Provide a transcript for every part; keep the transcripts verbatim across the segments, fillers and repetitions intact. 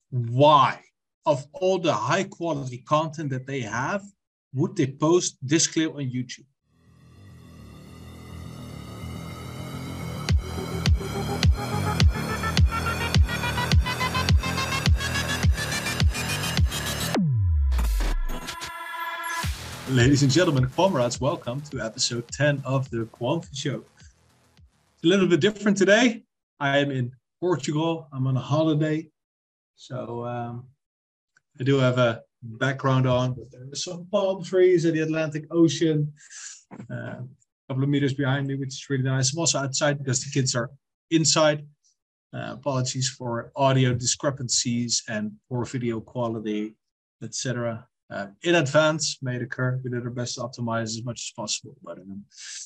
why, of all the high quality content that they have, would they post this clip on YouTube? Ladies and gentlemen, comrades, welcome to episode ten of the Quamfi Show. It's a little bit different today. I am in Portugal. I'm on a holiday. So um, I do have a background on, but there are some palm trees at the Atlantic Ocean, uh, a couple of meters behind me, which is really nice. I'm also outside because the kids are inside. Uh, apologies for audio discrepancies and poor video quality, et cetera. Uh, in advance may occur. We did our best to optimize as much as possible. But um,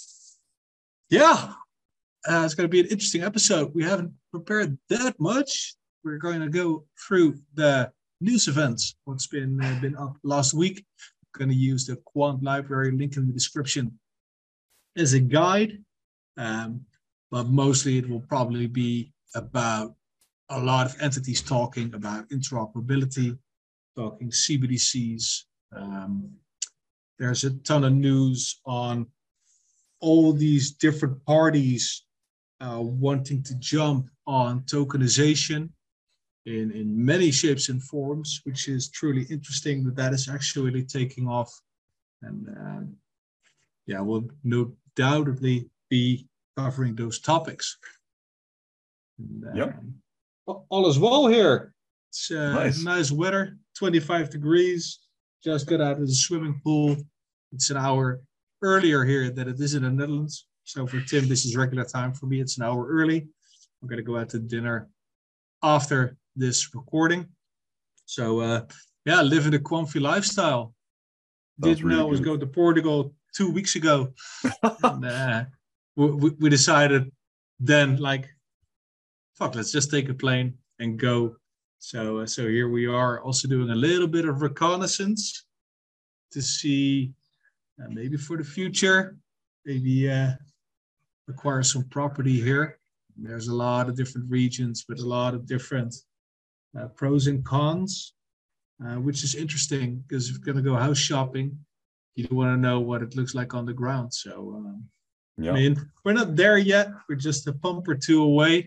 yeah, uh, it's going to be an interesting episode. We haven't prepared that much. We're going to go through the news events, what's been uh, been up last week. I'm going to use the Quant library link in the description as a guide. Um, but mostly it will probably be about a lot of entities talking about interoperability, talking C B D Cs. Um, there's a ton of news on all these different parties uh, wanting to jump on tokenization in, in many shapes and forms, which is truly interesting that that is actually taking off. And uh, yeah, we'll no doubtedly be covering those topics. And, uh, yep. All is well here. It's uh, nice. nice weather. twenty-five degrees, just got out of the swimming pool. It's an hour earlier here than it is in the Netherlands. So for Tim, this is regular time. For me, it's an hour early. I'm going to go out to dinner after this recording. So uh, yeah, living the Quamfi lifestyle. That's Didn't really know I was good. going to Portugal two weeks ago. and, uh, we, we decided then like, fuck, let's just take a plane and go. So, uh, so here we are, also doing a little bit of reconnaissance to see uh, maybe for the future, maybe uh, acquire some property here. There's a lot of different regions with a lot of different uh, pros and cons, uh, which is interesting because if you're going to go house shopping, you want to know what it looks like on the ground. So, um, yeah. I mean, we're not there yet. We're just a pump or two away.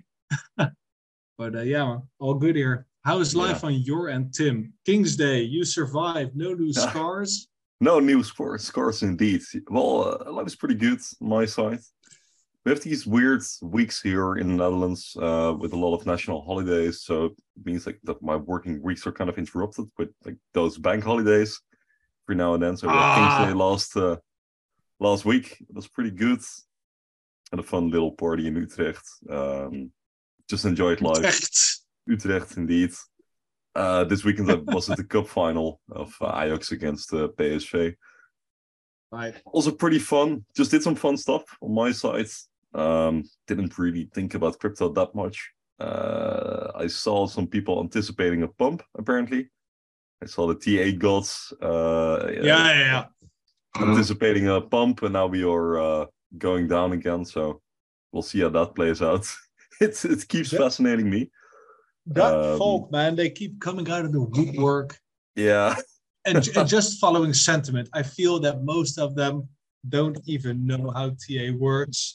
But uh, yeah, all good here. How is life yeah. on your end, Tim? King's Day, you survived. No new scars? No new scores, scores indeed. Well, uh, life is pretty good on my side. We have these weird weeks here in the Netherlands uh, with a lot of national holidays. So it means like that my working weeks are kind of interrupted with like those bank holidays every now and then. So we had ah. King's Day last, uh, last week. It was pretty good. Had a fun little party in Utrecht. Um, just enjoyed life. Utrecht. Utrecht, indeed. Uh, this weekend I was at the cup final of uh, Ajax against uh, P S V. Right. Also pretty fun. Just did some fun stuff on my side. Um, didn't really think about crypto that much. Uh, I saw some people anticipating a pump, apparently. I saw the T eight gods uh, yeah, yeah, yeah. anticipating a pump, and now we are uh, going down again. So we'll see how that plays out. It, it keeps yeah. fascinating me. That um, folk, man, they keep coming out of the woodwork. Yeah. and, and just following sentiment. I feel that most of them don't even know how T A works.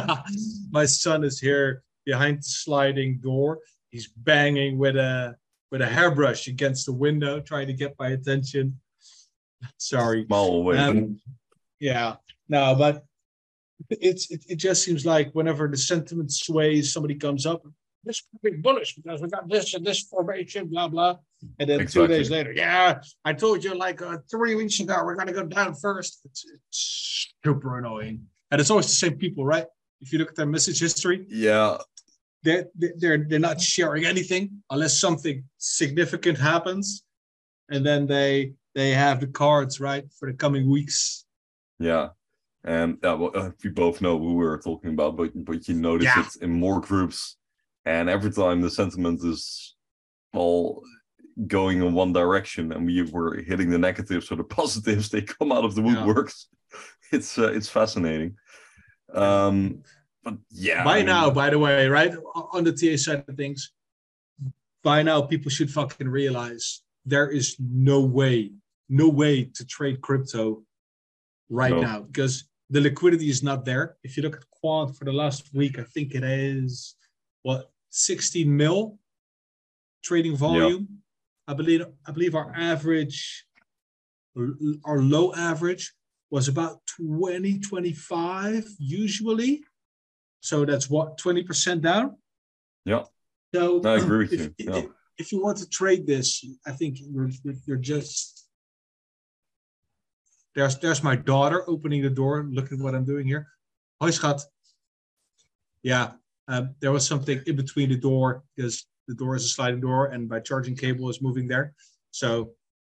My son is here behind the sliding door. He's banging with a with a hairbrush against the window, trying to get my attention. Sorry. Small away. Um, yeah. No, but it's it, it just seems like whenever the sentiment sways, somebody comes up, this is big bullish because we got this and this formation, blah blah. And then exactly. two days later, yeah, I told you like uh, three weeks ago we're gonna go down first. It's, it's super annoying, and it's always the same people, right? If you look at their message history, yeah, they're they're they're not sharing anything unless something significant happens, and then they they have the cards right for the coming weeks. Yeah. And uh, well, uh, we both know who we're talking about, but but you notice yeah. it in more groups, and every time the sentiment is all going in one direction, and we were hitting the negatives or the positives, they come out of the woodworks. Yeah. It's uh, it's fascinating. Um, but yeah. By I mean, now, by the way, right on the T A side of things, by now people should fucking realize there is no way, no way to trade crypto right No. now because the liquidity is not there. If you look at Quant for the last week, I think it is what sixteen mil trading volume. Yeah. I believe I believe our average, our low average was about twenty, twenty-five usually. So that's what, twenty percent down? Yeah. So I agree with if, you. If, yeah. if, if you want to trade this, I think you're, you're just... There's, there's my daughter opening the door. Look at what I'm doing here. Hoi, schat. Yeah, um, there was something in between the door because the door is a sliding door and my charging cable is moving there. So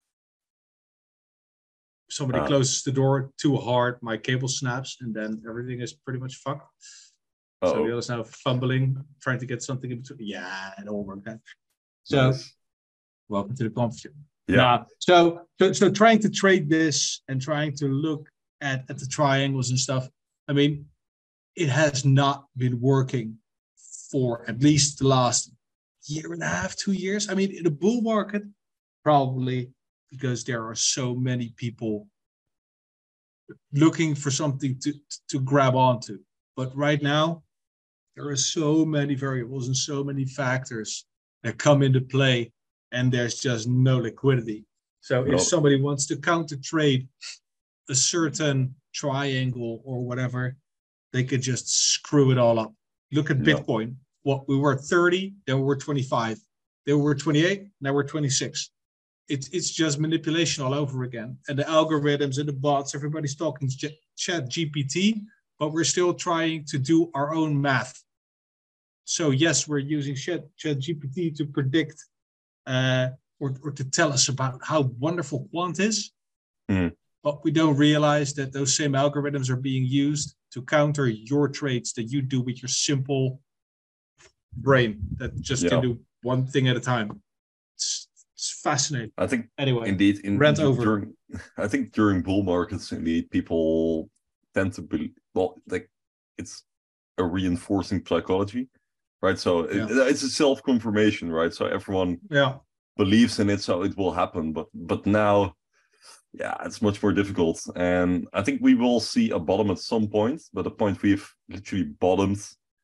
somebody uh, closes the door too hard, my cable snaps, and then everything is pretty much fucked. Uh-oh. So the other's now fumbling, trying to get something in between. Yeah, it all worked out. So, nice. Welcome to the conference. Yeah. Now, so, so, so trying to trade this and trying to look at, at the triangles and stuff, I mean, it has not been working for at least the last year and a half, two years. I mean, in a bull market, probably because there are so many people looking for something to, to grab onto. But right now, there are so many variables and so many factors that come into play, and there's just no liquidity. So no. If somebody wants to counter trade a certain triangle or whatever, they could just screw it all up. Look at no. Bitcoin. What we were thirty, then we were twenty-five. Then we were twenty-eight, now we're twenty-six. It's it's just manipulation all over again. And the algorithms and the bots, everybody's talking Chat G P T, but we're still trying to do our own math. So yes, we're using Chat, Chat G P T to predict uh, or, or to tell us about how wonderful quant is. Mm. But we don't realize that those same algorithms are being used to counter your trades that you do with your simple brain that just yeah. can do one thing at a time. It's, it's fascinating. I think anyway, indeed, in, rant during, over. I think during bull markets, indeed, people tend to be well, like it's a reinforcing psychology, right? So yeah. it, it's a self-confirmation, right? So everyone yeah. believes in it, so it will happen. But but now, yeah, it's much more difficult. And I think we will see a bottom at some point, but the point we've literally bottomed,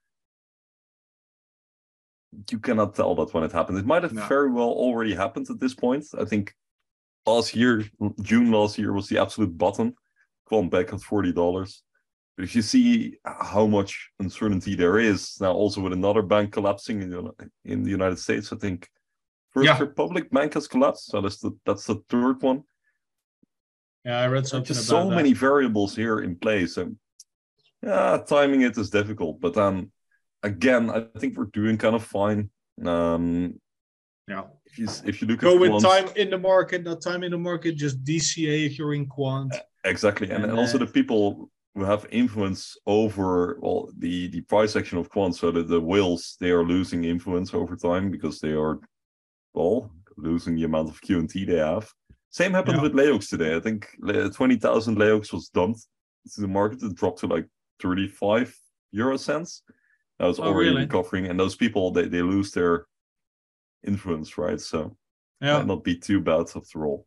you cannot tell that when it happens. It might have no. very well already happened at this point. I think last year, June last year was the absolute bottom, gone back at forty dollars. But if you see how much uncertainty there is now, also with another bank collapsing in the, in the United States, I think First yeah. Republic Bank has collapsed. So that's the that's the third one. Yeah, I read something Just about so that. many variables here in place. And yeah, timing it is difficult. But um, again, I think we're doing kind of fine. Um, yeah. If you if you look go at with quant, time in the market, not time in the market, just D C A if you're in quant. Exactly, and, and, and also uh, the people who have influence over well the the price action of quant, so that the whales, they are losing influence over time because they are well losing the amount of Q and T they have. Same happened yeah. with Leox today. I think twenty thousand Leox was dumped to the market. It dropped to like thirty-five euro cents. That was oh, already really? recovering, and those people they, they lose their influence, right? So yeah. might not be too bad after all.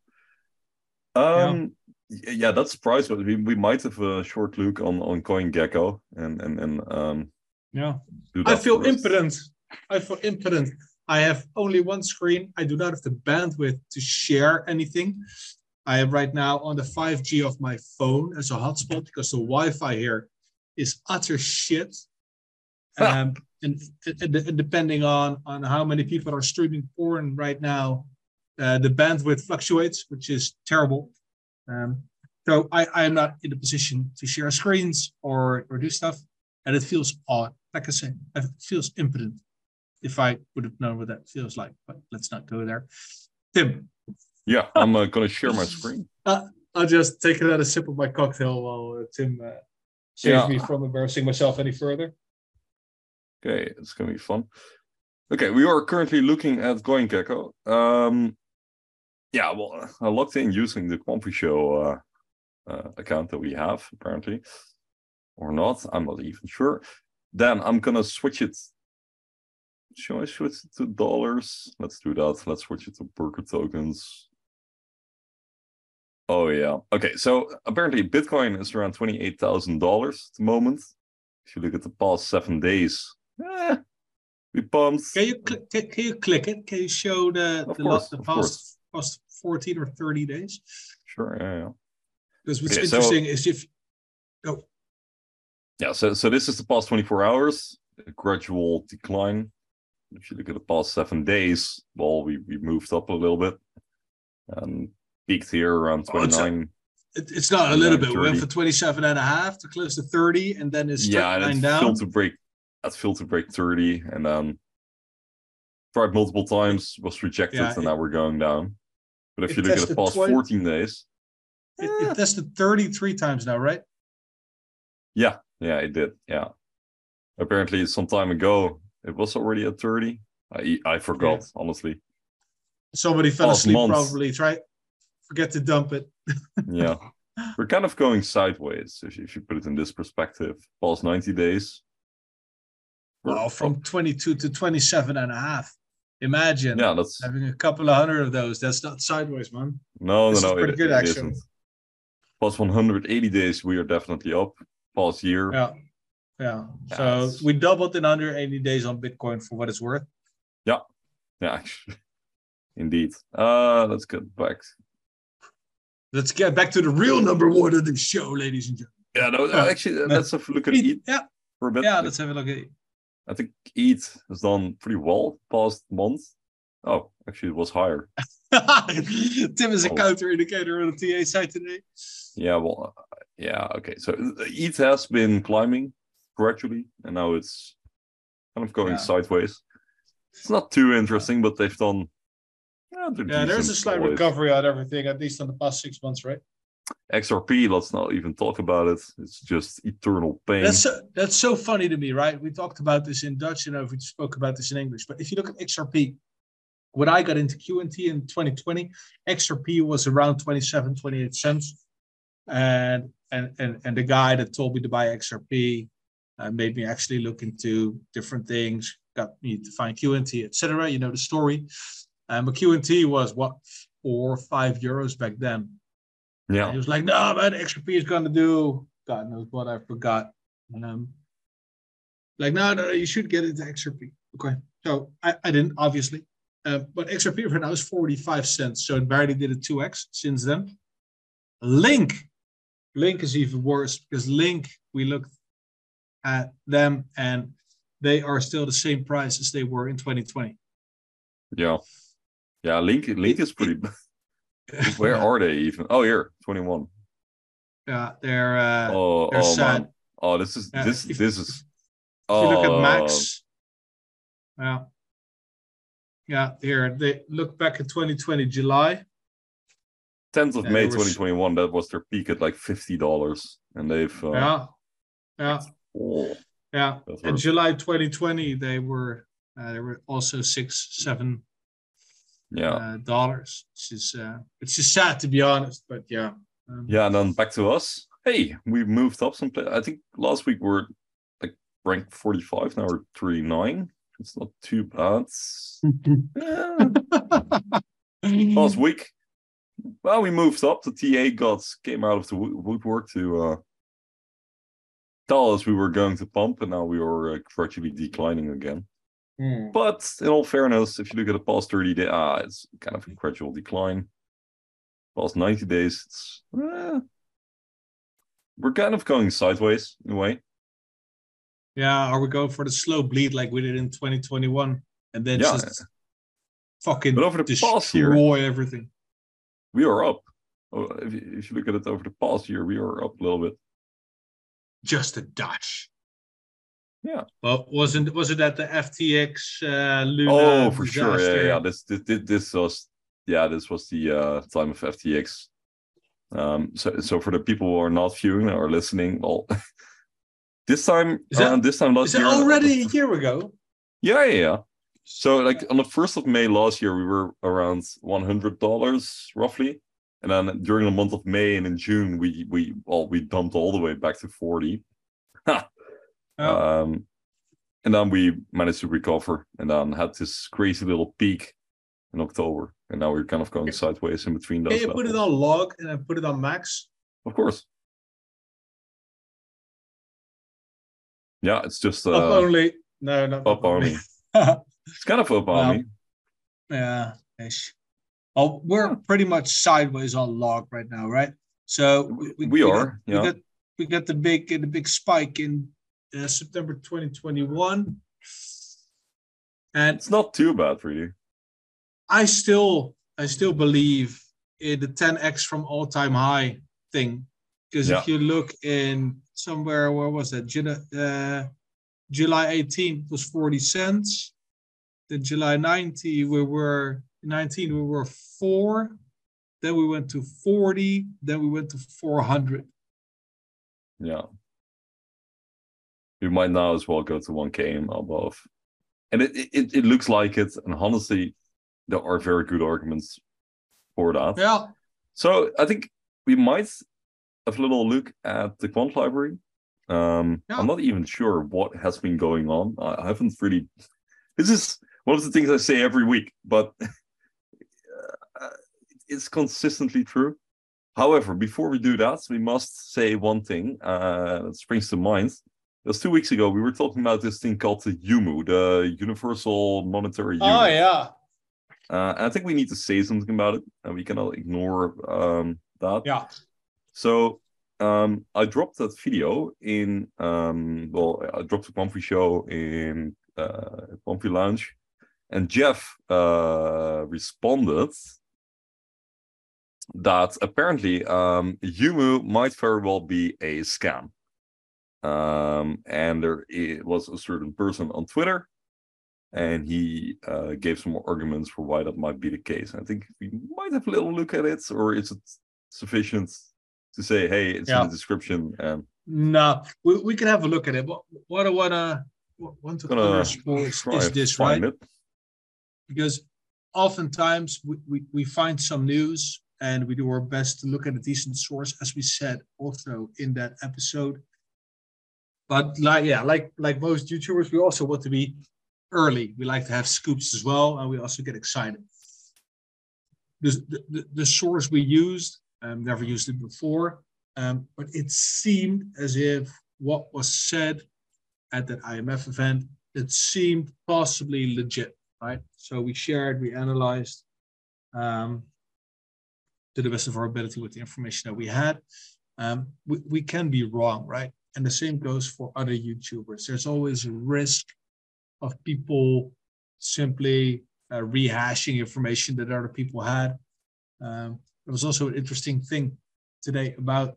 Um, yeah, yeah that's surprised, but we, we might have a short look on on CoinGecko and and and um. Yeah, I feel first. impotent. I feel impotent. I have only one screen. I do not have the bandwidth to share anything. I am right now on the five G of my phone as a hotspot because the Wi-Fi here is utter shit. Um, and, and, and depending on, on how many people are streaming porn right now, uh, the bandwidth fluctuates, which is terrible. Um, so I, I am not in a position to share screens or, or do stuff. And it feels odd. Like I said, it feels impotent. If I would have known what that feels like, but let's not go there. Tim. Yeah, I'm uh, going to share my screen. Uh, I'll just take another sip of my cocktail while uh, Tim uh, saves yeah. me from embarrassing myself any further. Okay, it's going to be fun. Okay, we are currently looking at CoinGecko. Um, yeah, well, I logged in using the QuantFreeShow uh, uh, account that we have, apparently. Or not, I'm not even sure. Then I'm going to switch it Should I switch it to dollars? Let's do that. Let's switch it to Burger tokens. Oh, yeah. Okay, so apparently Bitcoin is around twenty-eight thousand dollars at the moment. If you look at the past seven days, eh, we pumped. Can you, cl- can, can you click it? Can you show the, Of the, course, the of past, course. past fourteen or thirty days? Sure, yeah, yeah. Because what's Okay, so- interesting is if... Oh, Yeah, so so this is the past twenty-four hours, a gradual decline. If you look at the past seven days, well, we, we moved up a little bit and peaked here around Oh, it's a- twenty-nine. it, it's not a little Yeah, bit. We went thirty. from twenty-seven and a half to close to thirty, and then it's Yeah, and thirty-nine it down. failed to break. That failed to break thirty, and then tried multiple times, was rejected, Yeah, and it- now we're going down. But if it you look at the tested past twen- fourteen days, It, it tested thirty-three times now, right? yeah, yeah, it did. Yeah, apparently some time ago it was already at thirty. I I forgot Yeah. honestly. Somebody fell Past asleep, months. probably. Try, forget to dump it. Yeah, we're kind of going sideways if you, if you put it in this perspective. Past ninety days. we're Well, from up. twenty-two to twenty-seven and a half. Imagine Yeah, that's having a couple of hundred of those. That's not sideways, man. no, no, This is no. pretty It, good, it actually. isn't. Past one hundred eighty days, we are definitely up. Past year, Yeah. Yeah. Yeah, So it's- we doubled in under eighty days on Bitcoin for what it's worth. yeah, actually, indeed. Uh, let's get back. Let's get back to the real number one of the show, ladies and gentlemen. Yeah, no, Yeah. actually, let's have a look at Eat. Eat Yeah. for a bit. Yeah. Let's have a look at it. I think Eat has done pretty well past month. Oh, actually, it was higher. Tim is a Oh. counter indicator on the T A side today. Yeah, well, uh, yeah, okay. So uh, Eat has been climbing gradually, and now it's kind of going Yeah. sideways. It's not too interesting, but they've done. Yeah, they're Yeah, there's a decent slight always. recovery on everything, at least in the past six months, right? X R P, let's not even talk about it. It's just eternal pain. That's so, that's so funny to me, right? We talked about this in Dutch, you know, we spoke about this in English. But if you look at X R P, when I got into Q N T in twenty twenty, X R P was around twenty-seven, twenty-eight cents. And and and, and the guy that told me to buy X R P uh, made me actually look into different things, got me to find Q N T, et cetera. You know the story. Um, but Q N T was what, four or five euros back then. And Yeah, he was like, no, man, X R P is going to do God knows what, I forgot. Um, like, no, no, you should get into X R P. Okay. So I, I didn't, obviously. Uh, but X R P right now is forty-five cents. So it barely did a two X since then. Link. Link is even worse because Link, we looked at them and they are still the same price as they were in twenty twenty. yeah, yeah. Link, Link is pretty. Where are they even? Oh, here, twenty-one. Yeah, they're, uh, Oh, they're oh sad. man. Oh, this is Yeah, this if- this is. If you look Oh, at Max, yeah, yeah, here they look back at twenty twenty July. tenth of Yeah, May, there was- twenty twenty-one. That was their peak at like fifty dollars, and they've. Uh, Yeah, yeah, oh, yeah. that In hurt. July twenty twenty, they were uh, they were also six, seven yeah, uh, dollars. It's just uh, it's just sad to be honest, but yeah. Um, yeah, and then back to us. Hey, we moved up some. I think last week we're like ranked forty-five. Now we're thirty-nine. It's not too bad. Yeah. Last week, well, we moved up. The T A gods came out of the wo- woodwork to uh, tell us we were going to pump, and now we are uh, gradually declining again. Hmm. But in all fairness, if you look at the past thirty days, ah, it's kind of a gradual decline. Past ninety days, it's eh, we're kind of going sideways in a way. Yeah, are we going for the slow bleed like we did in twenty twenty-one, and then Yeah. just fucking But over the past year- destroy everything? We are up. Oh, if you, if you look at it over the past year, we are up a little bit. Just a dash. Yeah. Well, wasn't was it at the F T X uh, Luna? Oh, for sure. Yeah, disaster? yeah. This, this, this, this was, yeah, this was the uh, time of F T X. Um, so, so for the people who are not viewing or listening, well, this time, Is that- around this time last Is it year, already a year ago? yeah, yeah, yeah. So, like on the first of May last year, we were around one hundred dollars roughly, and then during the month of May and in June, we we well we dumped all the way back to forty. Yeah. Um, And then we managed to recover and then had this crazy little peak in October. And now we're kind of going sideways in between those Can you levels. put it on log and then put it on max? Of course. Yeah, it's just uh, up only. No, not up up only. only. It's kind of up Well, only. Yeah, ish. Oh, we're Yeah. pretty much sideways on log right now, right? So we, we, We we are, got, yeah. We got we got the big the big spike in uh, September twenty twenty-one, and It's not too bad for you. I still I still believe in the ten x from all time high thing, because Yeah. if you look in somewhere, where was that? July, uh, July eighteenth was forty cents. Then July nineteenth we were nineteen we were four. Then we went to forty. Then we went to four hundred. Yeah. You might now as well go to one K and above. And it, it, it looks like it. And honestly, there are very good arguments for that. Yeah. So I think we might have a little look at the quant library. Um, Yeah. I'm not even sure what has been going on. I, I haven't really. This is one of the things I say every week, but uh, it's consistently true. However, before we do that, we must say one thing uh, that springs to mind. It was two weeks ago, we were talking about this thing called the U M U, the Universal Monetary Unit. Oh, yeah. Uh, and I think we need to say something about it, and we cannot ignore um, that. Yeah. So um, I dropped that video in, um, well, I dropped the Comfy show in uh, Comfy Lounge, and Jeff uh, responded that apparently um, U M U might very well be a scam. Um, and there was a certain person on Twitter, and he uh, gave some more arguments for why that might be the case. And I think we might have a little look at it, or is it sufficient to say, hey, it's yeah. in the description? And no, we, we can have a look at it. What, what I want to want to underscore is this, right? It. Because oftentimes we, we, we find some news and we do our best to look at a decent source, as we said also in that episode. But like yeah, like like most YouTubers, we also want to be early. We like to have scoops as well, and we also get excited. The, the, the source we used, um, never used it before, um, but it seemed as if what was said at that I M F event, it seemed possibly legit, right? So we shared, we analyzed um, to the best of our ability with the information that we had. Um, we, we can be wrong, right? And the same goes for other YouTubers. There's always a risk of people simply uh, rehashing information that other people had. Um, there was also an interesting thing today about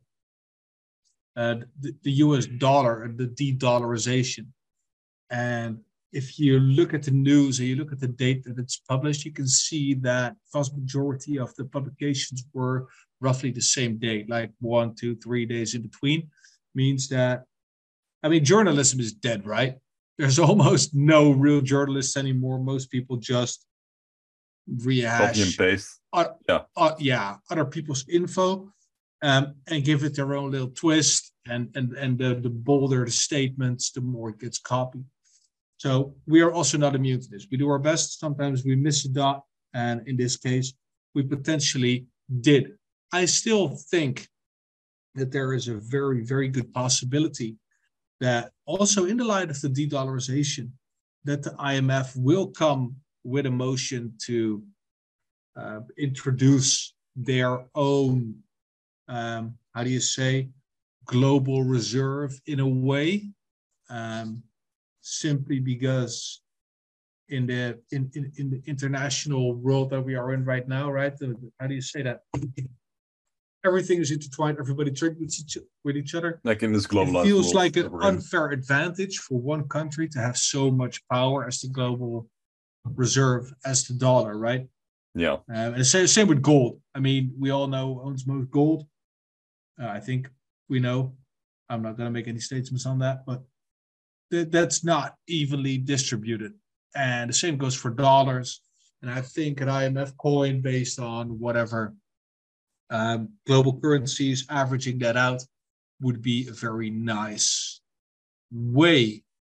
uh, the, the U S dollar and the de-dollarization. And if you look at the news and you look at the date that it's published, you can see that the vast majority of the publications were roughly the same date, like one, two, three days in between. Means that, I mean, journalism is dead, right? There's almost no real journalists anymore. Most people just rehash, copy and paste, uh, yeah, uh, yeah, other people's info, um, and give it their own little twist. And and and the, the bolder the statements, the more it gets copied. So we are also not immune to this. We do our best. Sometimes we miss a dot, and in this case, we potentially did. I still think that there is a very, very good possibility that also in the light of the de-dollarization, that the I M F will come with a motion to uh, introduce their own, um, how do you say, global reserve in a way, um, simply because in the in, in, in the international world that we are in right now, right? The, the, how do you say that? Everything is intertwined. Everybody trades with each, with each other. Like in this globalized it feels world like an unfair advantage for one country to have so much power as the global reserve, as the dollar, right? Yeah. Um, and same, same with gold. I mean, we all know who owns most gold. Uh, I think we know. I'm not going to make any statements on that, but th- that's not evenly distributed. And the same goes for dollars. And I think an I M F coin based on whatever Um, global currencies, averaging that out would be a very nice way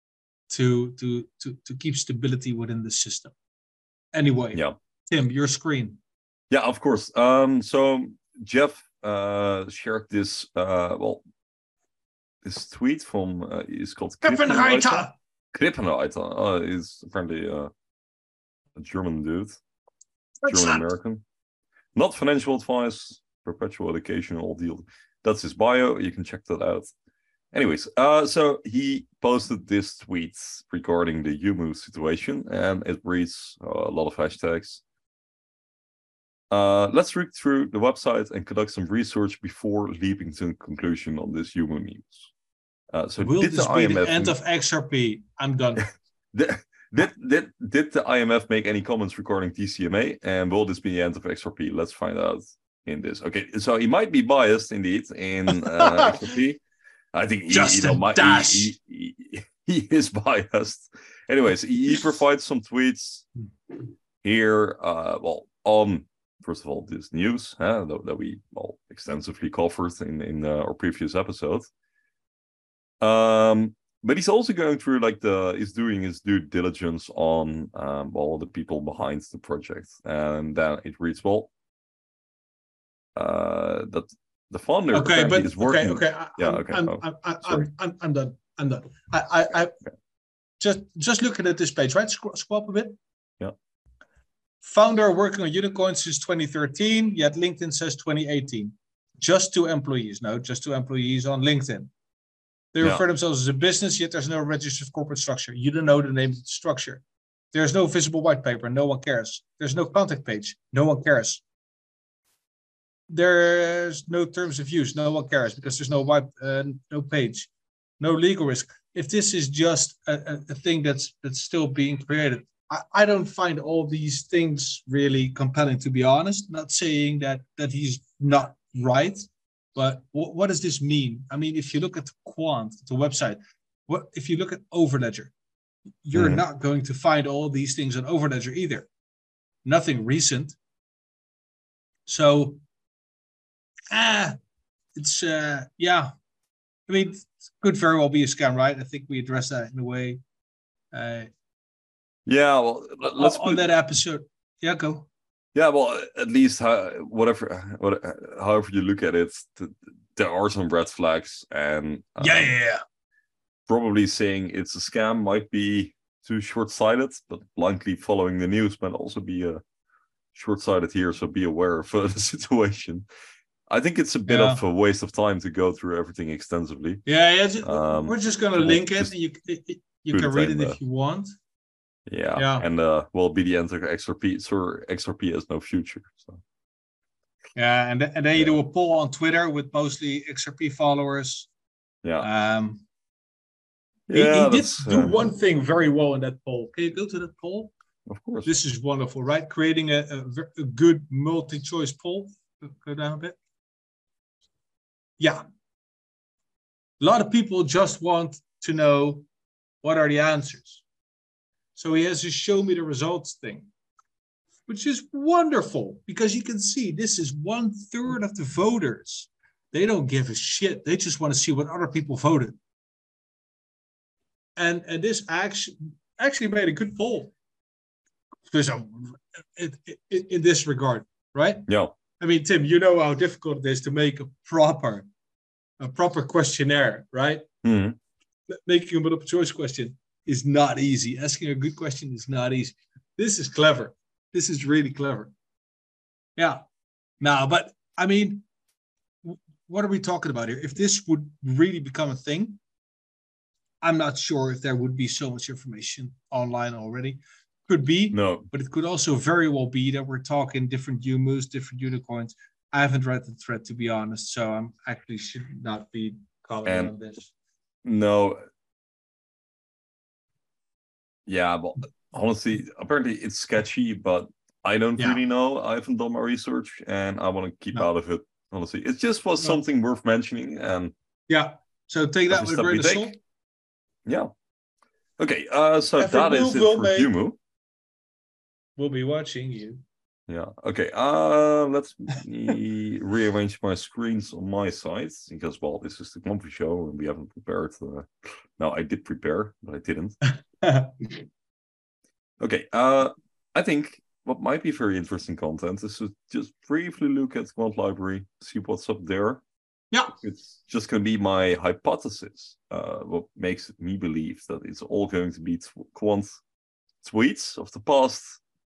to to to to keep stability within the system. Anyway, Yeah. Tim, your screen. Yeah, of course. Um, so Jeff uh, shared this uh, well, this tweet from uh, is called Krippenreiter. Krippenreiter. Uh, is apparently uh, a German dude, German American. Not financial advice, perpetual education, all deal. That's his bio. You can check that out. Anyways, uh, so he posted this tweet regarding the Yumu situation, and it reads uh, a lot of hashtags. Uh, let's read through the website and conduct some research before leaping to a conclusion on this Yumu news. Uh, so Will did this the be I M F the end of X R P? I'm done. did, did, did, did the I M F make any comments regarding D C M A? And will this be the end of X R P? Let's find out in this. Okay, so he might be biased indeed in uh, X R P. I think he, Just you know, a my, dash. He, he, he, he is biased. Anyways, he, he provides some tweets here. Uh, well, on first of all, this news uh, that, that we well extensively covered in in uh, our previous episode. Um, but he's also going through like the he's doing his due diligence on um, all the people behind the project, and then it reads well uh, that. The founder okay, but is working. okay, okay. I, yeah, I'm, okay. I'm, oh, I'm, I'm, I'm, I'm done. I'm done. I, I, I okay. just, just looking at this page, right? Scroll, scroll up a bit. Yeah. Founder working on Unicoin since twenty thirteen. Yet LinkedIn says twenty eighteen. Just two employees. No, just two employees on LinkedIn. They yeah. refer themselves as a business, yet there's no registered corporate structure. You don't know the name of the structure. There's no visible white paper. No one cares. There's no contact page. No one cares. There's no terms of use. No one cares because there's no white, uh, no page, no legal risk. If this is just a, a, a thing that's that's still being created, I, I don't find all these things really compelling, to be honest. Not saying that that he's not right, but w- what does this mean? I mean, if you look at Quant, the website, what if you look at Overledger, you're mm. not going to find all these things on Overledger either. Nothing recent. So. Ah, it's uh, yeah. I mean, it could very well be a scam, right? I think we addressed that in a way. Uh, yeah, well, let's on, on that episode. Yeah, go. Yeah, well, at least uh, whatever, whatever, however you look at it, th- there are some red flags, and um, yeah, yeah, yeah. Probably saying it's a scam might be too short-sighted, but blindly following the news might also be uh, short-sighted here. So be aware of uh, the situation. I think it's a bit yeah. of a waste of time to go through everything extensively. Yeah, yeah. Just, um, we're just gonna link it. And you you, you can read it if you want. Yeah, yeah. and uh, will be the end of X R P. So X R P has no future. So. Yeah, and th- and then you yeah. do a poll on Twitter with mostly X R P followers. Yeah. Um. Yeah, he, he did do uh, one thing very well in that poll. Can you go to that poll? Of course. This is wonderful, right? Creating a, a, a good multi-choice poll. Go down a bit. Yeah. A lot of people just want to know what are the answers. So he has a show me the results thing, which is wonderful because you can see this is one third of the voters. They don't give a shit. They just want to see what other people voted. And, and this actually, actually made a good poll. There's a, in, in, in this regard, right? Yeah. I mean, Tim, you know how difficult it is to make a proper, a proper questionnaire, right? Mm-hmm. Making a multiple choice question is not easy. Asking a good question is not easy. This is clever. This is really clever. Yeah. Now, but I mean, what are we talking about here? If this would really become a thing, I'm not sure if there would be so much information online already. Could be, no, but it could also very well be that we're talking different U M Us, different unicorns. I haven't read the thread, to be honest, so I'm actually should not be calling and on this. No. Yeah, but honestly, apparently it's sketchy, but I don't yeah. really know. I haven't done my research, and I want to keep no. out of it. Honestly, it just was no. something worth mentioning, and yeah. So take that with a grain of salt. Yeah. Okay. Uh, so that is it for Yumu. We'll be watching you. Yeah. Okay. Uh, let me rearrange my screens on my side because, well, this is the Comfy show and we haven't prepared. Uh... No, I did prepare, but I didn't. Okay. Uh, I think what might be very interesting content is to just briefly look at Quant Library, see what's up there. Yeah. It's just going to be my hypothesis. Uh, what makes me believe that it's all going to be tw- Quant tweets of the past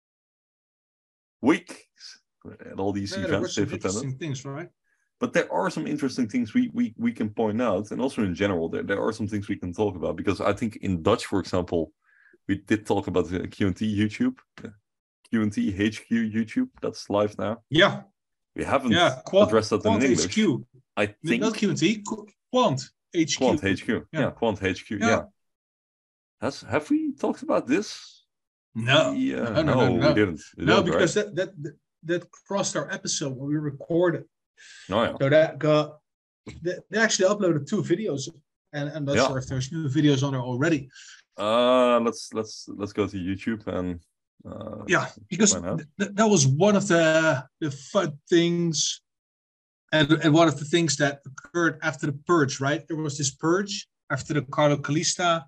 week and all these Yeah, there were events some they've interesting attended. things, right? But there are some interesting things we, we, we can point out, and also in general, there, there are some things we can talk about, because I think in Dutch, for example, we did talk about the Q and T YouTube, Q and T H Q YouTube, that's live now. Yeah. We haven't yeah. Quant, addressed that Quant in English. H Q. I think Not Q and T, Quant H Q. Quant H Q. Yeah, yeah Quant H Q. Yeah. yeah. Has have we talked about this? No. We, uh, no, no, no, no, we didn't. We no, didn't, because right? that, that that that crossed our episode when we recorded. Oh yeah. So that got they, they actually uploaded two videos, and I'm not yeah. sure if there's new videos on there already. Uh, let's let's let's go to YouTube and. Uh, yeah, because th- that was one of the the fun things, and, and one of the things that occurred after the purge. Right, there was this purge after the Carlo Calista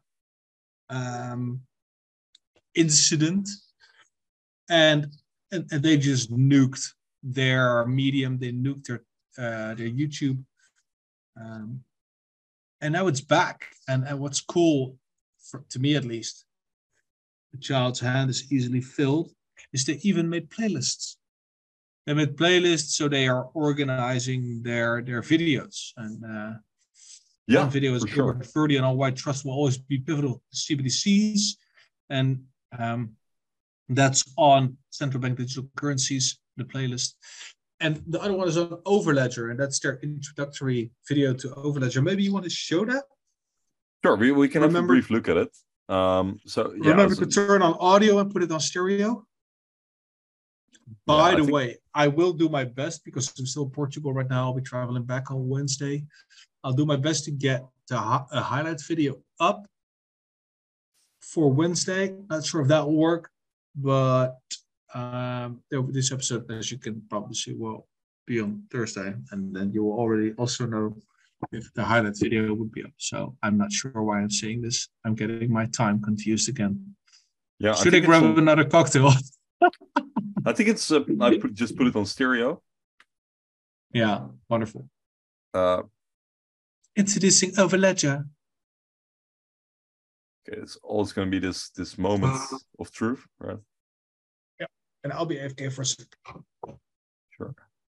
um, incident, and, and and they just nuked their Medium, they nuked their uh, their YouTube, um, and now it's back. And and what's cool, for, to me at least. The child's hand is easily filled, is they even made playlists. They made playlists, so they are organizing their, their videos. And uh, yeah, one video is sure. thirty on why trust will always be pivotal to C B D Cs. And um, that's on central bank digital currencies, the playlist. And the other one is on Overledger, and that's their introductory video to Overledger. Maybe you want to show that? Sure, we, we can Remember- have a brief look at it. Um, so yeah, remember so, to turn on audio and put it on stereo. By yeah, the think... way, I will do my best because I'm still in Portugal right now. I'll be traveling back on Wednesday. I'll do my best to get the, a highlight video up for Wednesday. Not sure if that will work, but um, this episode, as you can probably see, will be on Thursday, and then you will already also know if the highlight video would be up. So I'm not sure why I'm saying this. I'm getting my time confused again. Yeah, Should I, I grab on... another cocktail? I think it's, uh, I put, just put it on stereo. Yeah, wonderful. Uh, Introducing Overledger. Okay, it's always going to be this this moment uh, of truth, right? Yeah, and I'll be A F K for a second. Sure.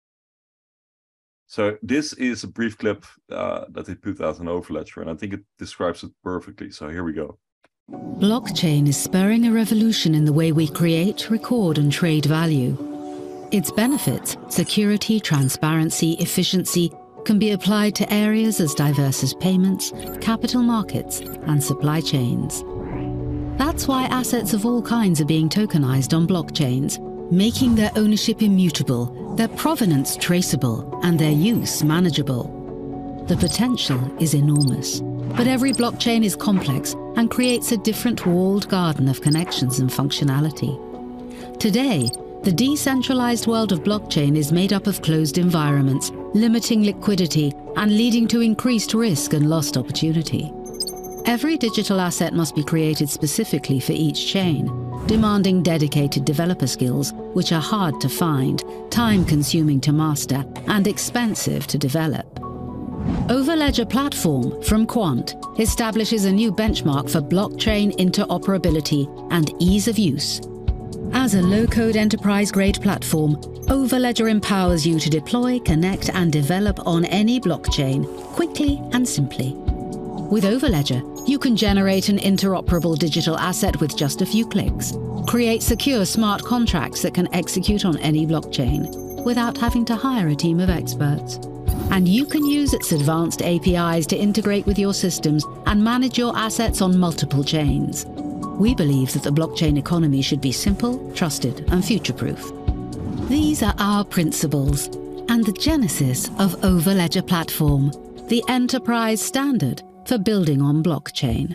So this is a brief clip uh, that they put out on Overledger, and I think it describes it perfectly. So here we go. Blockchain is spurring a revolution in the way we create, record, and trade value. Its benefits, security, transparency, efficiency, can be applied to areas as diverse as payments, capital markets, and supply chains. That's why assets of all kinds are being tokenized on blockchains, making their ownership immutable, their provenance traceable, and their use manageable. The potential is enormous, but every blockchain is complex and creates a different walled garden of connections and functionality. Today, the decentralized world of blockchain is made up of closed environments, limiting liquidity and leading to increased risk and lost opportunity. Every digital asset must be created specifically for each chain, demanding dedicated developer skills, which are hard to find, time-consuming to master, and expensive to develop. Overledger Platform from Quant establishes a new benchmark for blockchain interoperability and ease of use. As a low-code enterprise-grade platform, Overledger empowers you to deploy, connect, and develop on any blockchain quickly and simply. With Overledger, you can generate an interoperable digital asset with just a few clicks, create secure smart contracts that can execute on any blockchain without having to hire a team of experts. And you can use its advanced A P Is to integrate with your systems and manage your assets on multiple chains. We believe that the blockchain economy should be simple, trusted, and future-proof. These are our principles and the genesis of Overledger Platform, the enterprise standard for building on blockchain.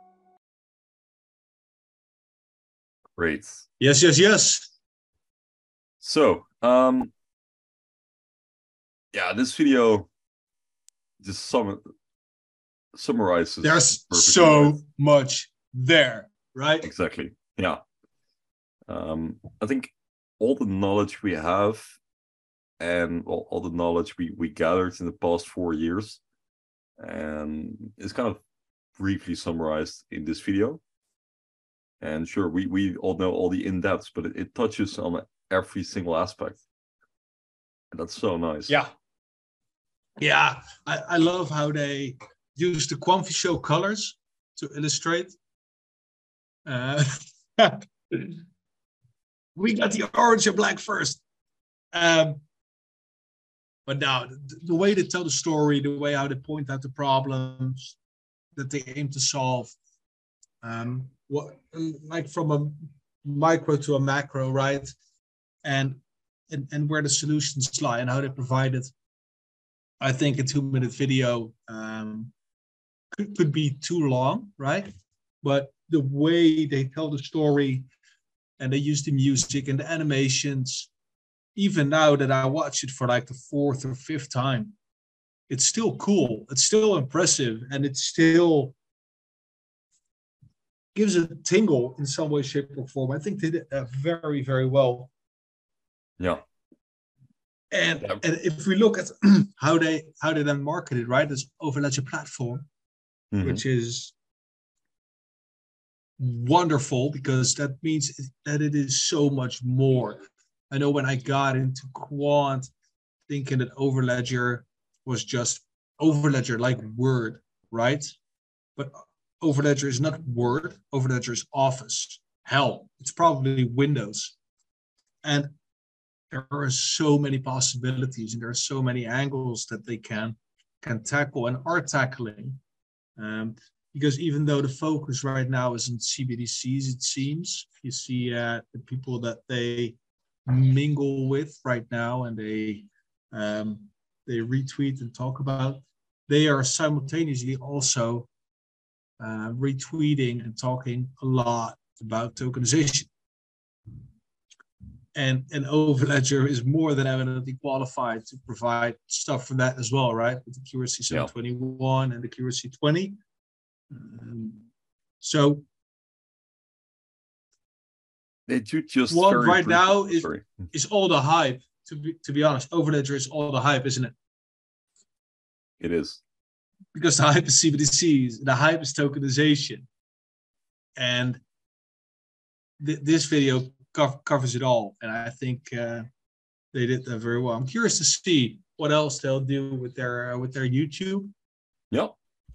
Great. Yes, yes, yes. So, um, yeah, this video just sum- summarizes. There's perfectly so right. much there, right? Exactly. Yeah. Um, I think all the knowledge we have and all, all the knowledge we, we gathered in the past four years and is kind of briefly summarized in this video. And sure, we, we all know all the in-depths, but it, it touches on every single aspect. And that's so nice. Yeah. Yeah. I, I love how they use the Quamfi Show colors to illustrate. Uh, we got the orange and black first. Um, but now, the, the way they tell the story, the way how they point out the problems that they aim to solve, um, what like from a micro to a macro, right? And and, and where the solutions lie and how they provide it. I think a two-minute video um, could, could be too long, right? But the way they tell the story and they use the music and the animations, even now that I watch it for like the fourth or fifth time, it's still cool. It's still impressive. And it still gives a tingle in some way, shape, or form. I think they did that very, very well. Yeah. And, yeah. and if we look at how they how they then market it, right, this Overledger platform, mm-hmm. which is wonderful because that means that it is so much more. I know when I got into quant, thinking that Overledger was just Overledger like Word, right? But Overledger is not Word. Overledger is Office. Hell, it's probably Windows. And there are so many possibilities and there are so many angles that they can can tackle and are tackling. Um, because even though the focus right now is in C B D Cs, it seems, you see uh, the people that they mingle with right now and they um, they retweet and talk about, they are simultaneously also uh, retweeting and talking a lot about tokenization. And, and Overledger is more than evidently qualified to provide stuff for that as well, right? With the Q R C seven twenty-one yeah. and the Q R C twenty. Um, so, did you just what right briefly, now is, is all the hype. To be to be honest, Overledger is all the hype, isn't it? It is. Because the hype is C B D Cs, the hype is tokenization, and th- this video co- covers it all. And I think uh, they did that very well. I'm curious to see what else they'll do with their uh, with their YouTube. Yep.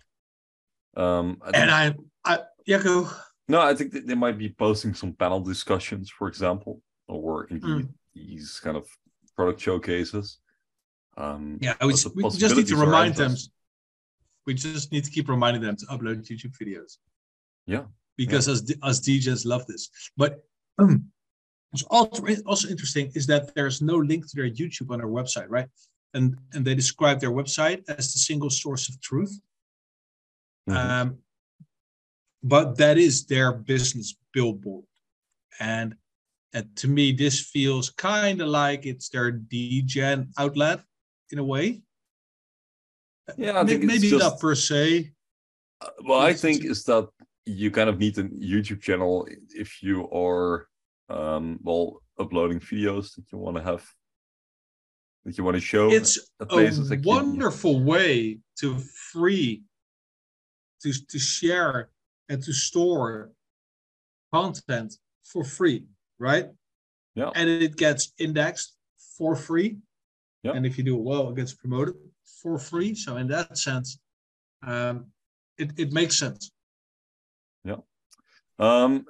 Um, I think, and I, I, yeah, go. No, I think that they might be posting some panel discussions, for example, or indeed mm. these kind of product showcases. Um, yeah, we, we just need to remind them. We just need to keep reminding them to upload YouTube videos. Yeah, because yeah. us us D Js love this. But um, what's also also interesting is that there's no link to their YouTube on their website, right? And and they describe their website as the single source of truth. Mm-hmm. Um, but that is their business billboard, and, and to me, this feels kind of like it's their D-Gen outlet in a way. Yeah, I think maybe it's just, not per se. Uh, well, I think is that you kind of need a YouTube channel if you are, um, well, uploading videos that you want to have, that you want to show. It's at a like wonderful you... way to free, to to share and to store content for free, right? Yeah. And it gets indexed for free. Yeah. And if you do it well, it gets promoted for free. So in that sense, um, it, it makes sense. Yeah. Um,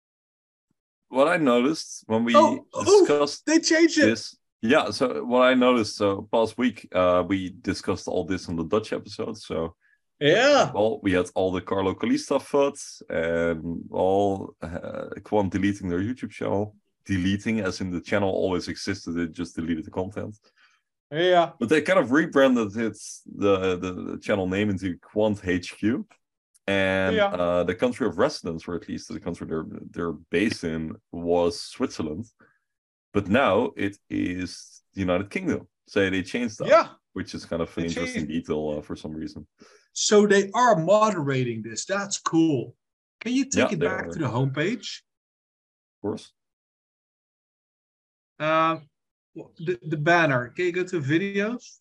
what I noticed when we oh, discussed oh, they changed it. This, yeah. So what I noticed, so past week, uh, we discussed all this on the Dutch episode. So yeah, well, we had all the Carlo Calista F U Ds and all uh, Quant deleting their YouTube channel, deleting as in the channel always existed, it just deleted the content. Yeah, but they kind of rebranded its the the, the channel name into Quant H Q, and yeah. uh, the country of residence, or at least the country they're they're based in, was Switzerland. but now it is the United Kingdom. So they changed that, Yeah, which is kind of an they interesting changed. detail uh, for some reason. So they are moderating this. That's cool. Can you take Yeah, it they back are, to the homepage? of course. Uh, the, the banner. Can you go to videos?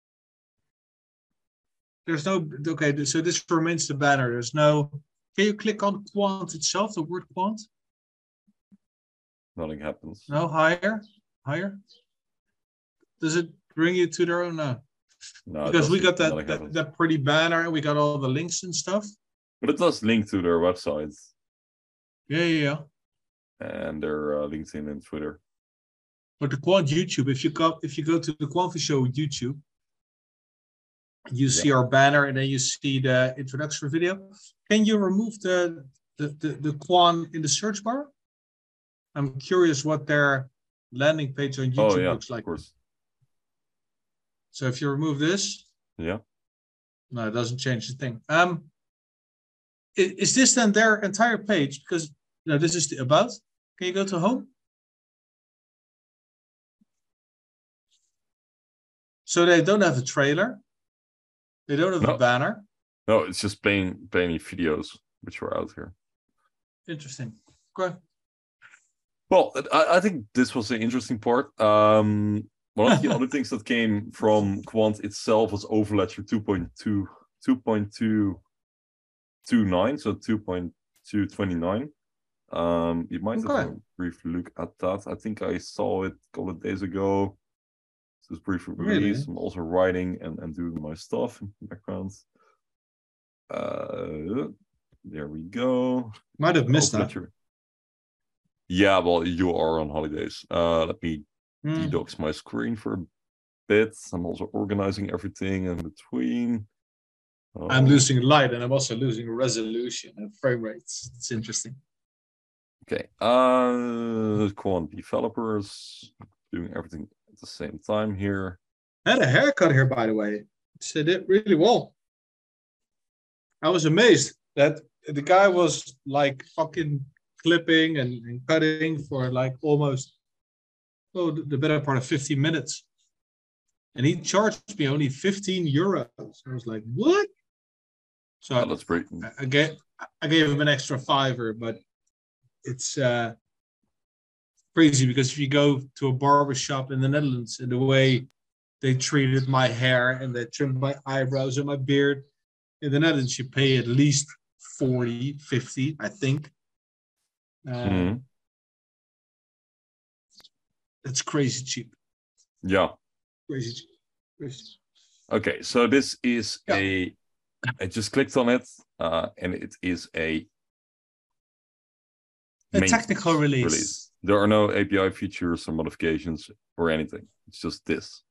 There's no, okay, so this remains the banner. There's no, can you click on quant itself, the word quant? Nothing happens. No, higher, higher. Does it bring you to their own? No. No, Because we got nothing that, that, happens. that pretty banner and we got all the links and stuff. But it does link to their websites Yeah, yeah, yeah. and their uh, LinkedIn and Twitter. But the Quant YouTube, if you go if you go to the Quant Show YouTube, you Yeah. see our banner and then you see the introductory video. Can you remove the the, the, the Quant in the search bar? I'm curious what their landing page on YouTube Oh yeah, looks like. of course. So if you remove this, Yeah. no, it doesn't change the thing. Um, is, is this then their entire page? Because no, this is the about. Can you go to home? So they don't have a trailer. They don't have No. a banner. No, it's just plain plain videos which were out here. Interesting. Okay. Well, I, I think this was the interesting part. Um, one of the other things that came from Quant itself was Overledger two point two, two point two two nine, so two point two two nine. Um, you might Okay. have a brief look at that. I think I saw it a couple of days ago. This is brief release. Really? I'm also writing and, and doing my stuff in the background. Uh, there we go. Might have missed that. Overledger. Yeah, well, you are on holidays. Uh, let me Hmm. de-dox my screen for a bit. I'm also organizing everything in between. I'm Oh, losing light and I'm also losing resolution and frame rates. It's interesting. Okay. Uh, Quant developers doing everything at the same time here. I had a haircut here, by the way. It did really well. I was amazed that the guy was like fucking clipping and, and cutting for like almost oh the, the better part of fifteen minutes. And he charged me only fifteen euros. I was like, what? So Oh, that's great. I, I, gave, I gave him an extra fiver, but it's uh, crazy because if you go to a barber shop in the Netherlands and the way they treated my hair and they trimmed my eyebrows and my beard, in the Netherlands you pay at least forty, fifty, I think. Uh, Mhm. It's crazy cheap. Yeah. Crazy cheap. Crazy cheap. Okay. So this is Yeah. a. I just clicked on it, uh, and it is a. A maintenance technical release. There are no A P I features or modifications or anything. It's just this.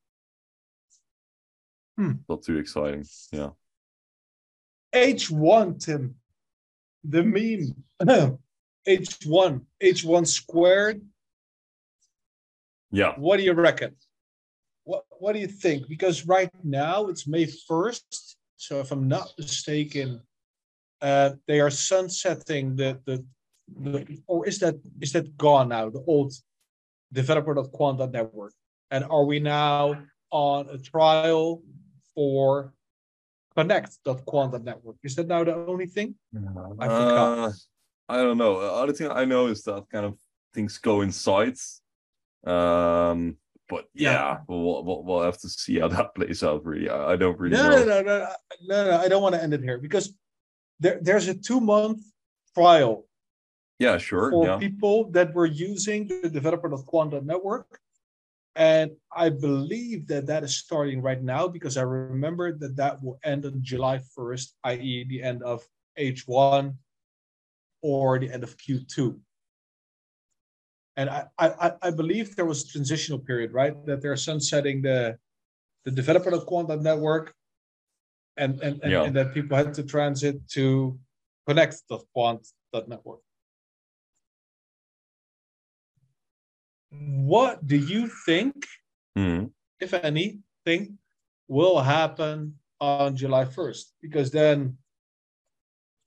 Hmm. Not too exciting. Yeah. H one, Tim. The meme. H one. H one squared. Yeah. What do you reckon? What What do you think? Because right now it's May first. So if I'm not mistaken, uh, they are sunsetting the, the the or is that is that gone now? The old developer.quant network. And are we now on a trial for connect.quant network? Is that now the only thing? I forgot. Uh, I don't know. The other thing I know is that kind of things coincide. Um, but yeah, Yeah. We'll, we'll we'll have to see how that plays out. Really, I, I don't really No, know. no, no, no, no, no. I don't want to end it here because there, there's a two-month trial Yeah, sure. for Yeah. people that were using the developer.quant network. And I believe that that is starting right now because I remember that that will end on July first, that is the end of H one or the end of Q two. And I, I, I believe there was a transitional period, right? That they're sunsetting the, the developer.quant network and, and, and, Yeah. and that people had to transit to connect.quant network. What do you think, Mhm. if anything, will happen on July first? Because then,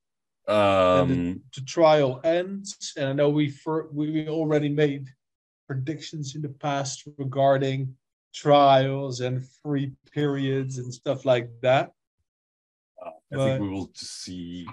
then Um, the, the trial ends, and I know we for, we already made predictions in the past regarding trials and free periods and stuff like that. Uh, I But- think we will just see.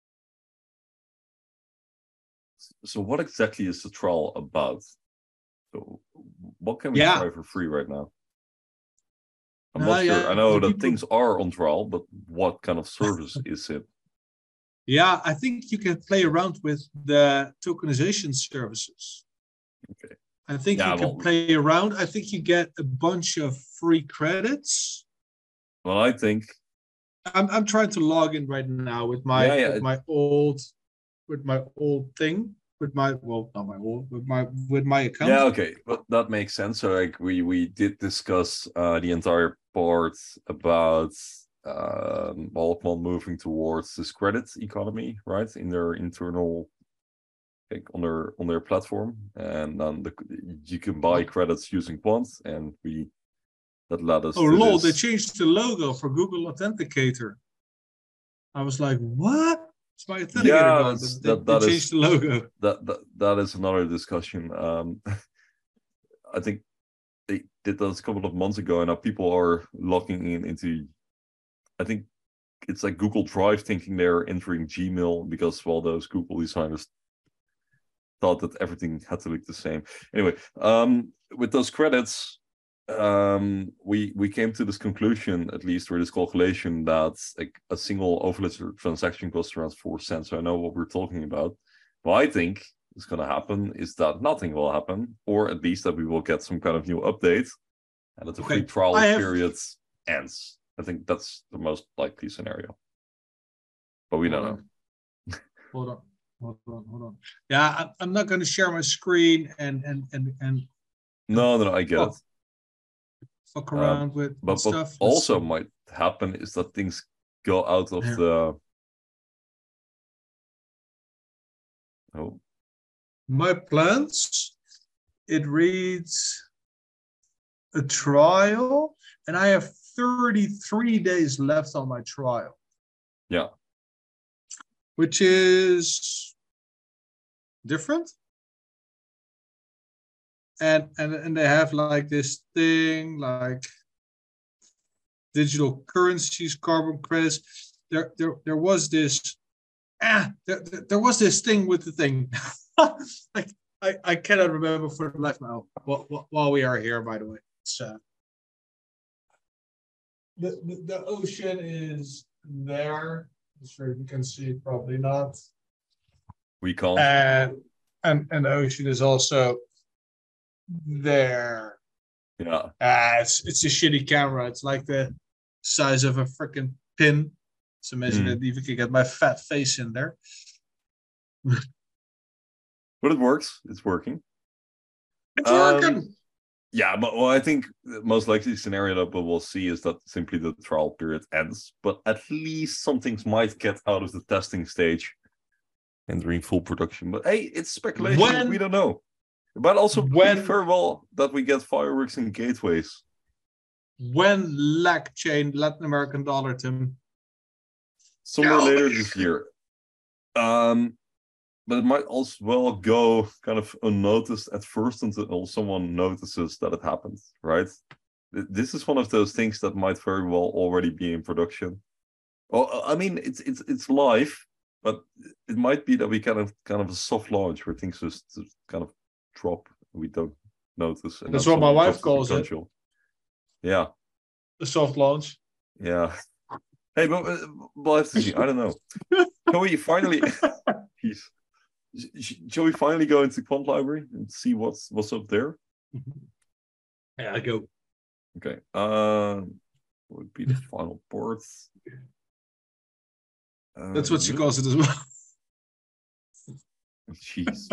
So, what exactly is the trial about? So, what can we Yeah. try for free right now? I'm No, not sure. yeah, I know the that people- things are on trial, but what kind of service is it? Yeah, I think you can play around with the tokenization services. Okay. I think Yeah, you can well- play around. I think you get a bunch of free credits. Well, I think I'm I'm trying to log in right now with my Yeah, yeah, with it- my old with my old thing with my well not my old with my with my account. yeah, okay, but that makes sense. So, like, we we did discuss uh, the entire part about um, Alkmaar moving towards this credit economy, right? In their internal, like, on their on their platform, and then the, you can buy credits using Quant, and we that led us. Oh to lol, this. they changed the logo for Google Authenticator. I was like, what? It's my authenticator Yeah, gone, that's- but they, that- that they is- changed the logo. that, that that is another discussion. Um, I think they did that a couple of months ago, and now people are logging in into. I think it's like Google Drive, thinking they're entering Gmail because well, those Google designers thought that everything had to look the same. Anyway, um, with those credits, um, we we came to this conclusion, at least, or this calculation, that like a single overledger transaction costs around four cents. So I know what we're talking about. What I think is going to happen is that nothing will happen, or at least that we will get some kind of new update, and that the free Okay, trial I have- period ends. I think that's the most likely scenario, but we don't know. Hold on, hold on, hold on. Yeah, I, I'm not going to share my screen and and and and No, no, no, I get Oh, it. fuck Um, around with with But what stuff. Let's also see. might happen is that things go out of Yeah. the. Oh, My plans. It reads a trial, and I have thirty-three days left on my trial. Yeah. Which is different. And and and they have like this thing like digital currencies, carbon credits. There there there was this ah there, there there was this thing with the thing. like I, I cannot remember for the life now. While, while we are here, by the way, it's uh, the, the the ocean is there. I'm sure you can see it, probably not. we can't. And and and the ocean is also there. yeah. Ah, it's it's a shitty camera. It's like the size of a freaking pin. So imagine Hmm. that if you could get my fat face in there. But it works. It's working. It's Um, working. Yeah, but well, I think the most likely scenario that we will see is that simply the trial period ends, but at least some things might get out of the testing stage, entering full production. But hey, it's speculation. When- we don't know. But also, When- very well that we get fireworks and gateways. When Lac Chain, Latin American dollar, Tim. Somewhere No. later this year. Um, but it might also well go kind of unnoticed at first until someone notices that it happened, right? Th- This is one of those things that might very well already be in production. Well, I mean, it's it's it's live, but it might be that we kind of kind of a soft launch where things just, just kind of drop. We don't notice. And That's then what my someone wife drops calls it. sequential. Yeah. The soft launch. Yeah. Hey, but uh, we'll have to see. I don't know. Can we finally? Jeez. Sh- sh- Shall we finally go into Quant Library and see what's what's up there? Yeah, I go. Okay. Um, what would be the final port? Uh, That's what she good. calls it as well. Jeez.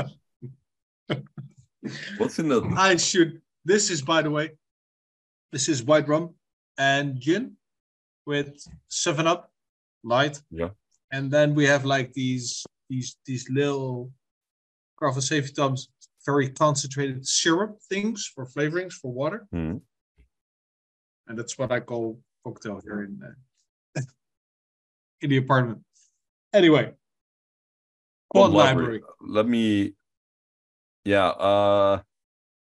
What's in the? I should. This is, by the way, this is white rum and gin with Seven Up light. Yeah. And then we have like these these these little Carvel Safety Tubs, very concentrated syrup things for flavorings for water, Hmm. and that's what I call cocktail here in uh, in the apartment. Anyway, Quant Library. Let me. Yeah. Uh.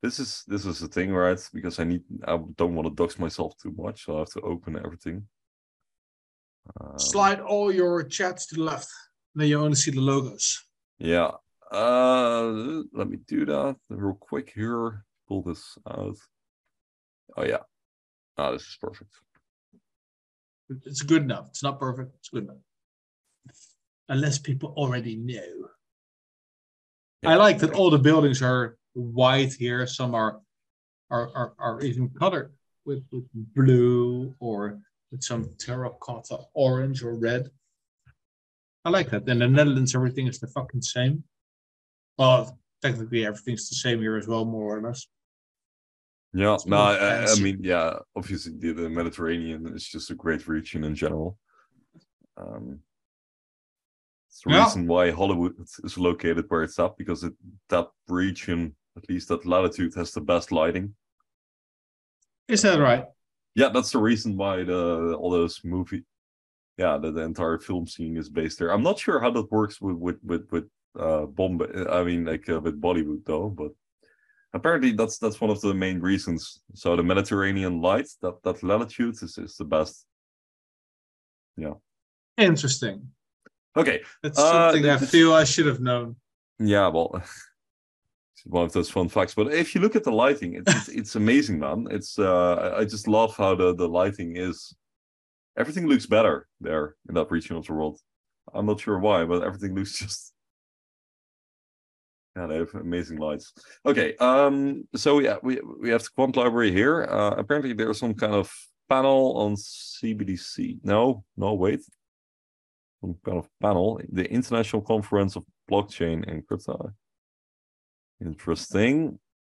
This is this is the thing, right? Because I need I don't want to dox myself too much, so I have to open everything. Um, Slide all your chats to the left. Then you only see the logos. Yeah. Uh, let me do that real quick here. Pull this out. Oh yeah. Ah, this is perfect. It's good enough. It's not perfect. It's good enough. Unless people already know. Yeah. I like that all the buildings are white here. Some are are are, are even colored with, with blue or with some terracotta orange or red. I like that. In the Netherlands, everything is the fucking same. Well, technically, everything's the same here as well, more or less. Yeah, It's no, more I, I I fancy. mean, yeah, obviously the, the Mediterranean is just a great region in general. Um, it's the Yeah. reason why Hollywood is located where it's at, because it, that region, at least that latitude, has the best lighting. Is that right? Yeah, that's the reason why the all those movie, yeah, the, the entire film scene is based there. I'm not sure how that works with with with with uh Bombay. I mean, like uh, with Bollywood though, but apparently that's that's one of the main reasons. So the Mediterranean lights, that that latitude is is the best. Yeah. Interesting. Okay. That's Uh, something th- I this- feel I should have known. Yeah, well, it's one of those fun facts. But if you look at the lighting, it's it's, it's amazing, man. It's uh, I- I just love how the the lighting is. Everything looks better there in that region of the world. I'm not sure why, but everything looks just. Yeah, they have amazing lights. Okay, um, so yeah, we we have the Quant Library here. Uh, apparently, there's some kind of panel on C B D C. No, no, wait. Some kind of panel, the International Conference of Blockchain and Crypto. Interesting.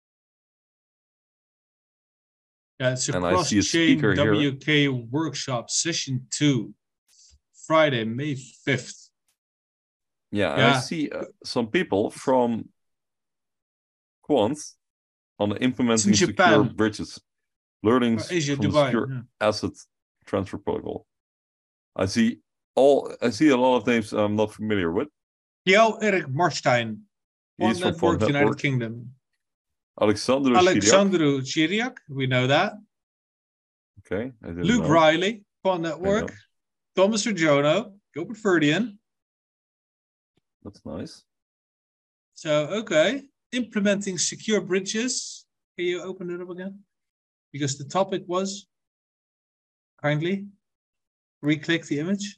Yeah, it's a And I see a cross-chain speaker here. W K workshop session two, Friday, May fifth. Yeah, and I Yeah. see uh, some people from Quant on the implementing It's in secure Japan. bridges, learning Or Asia, from the Dubai. secure Yeah. asset transfer protocol. I see all. I see a lot of names I'm not familiar with. Kjell Erik Marstein, He's Fund from Fund Network, United Network. Kingdom. Alexandru Shiriak. Alexandru Chiriak, we know that. Okay, I didn't Luke know. Riley, Fund I Network. know. Thomas Rajono, Gilbert Verdian. That's nice. So, okay. Implementing secure bridges. Can you open it up again? Because the topic was, kindly, re-click the image.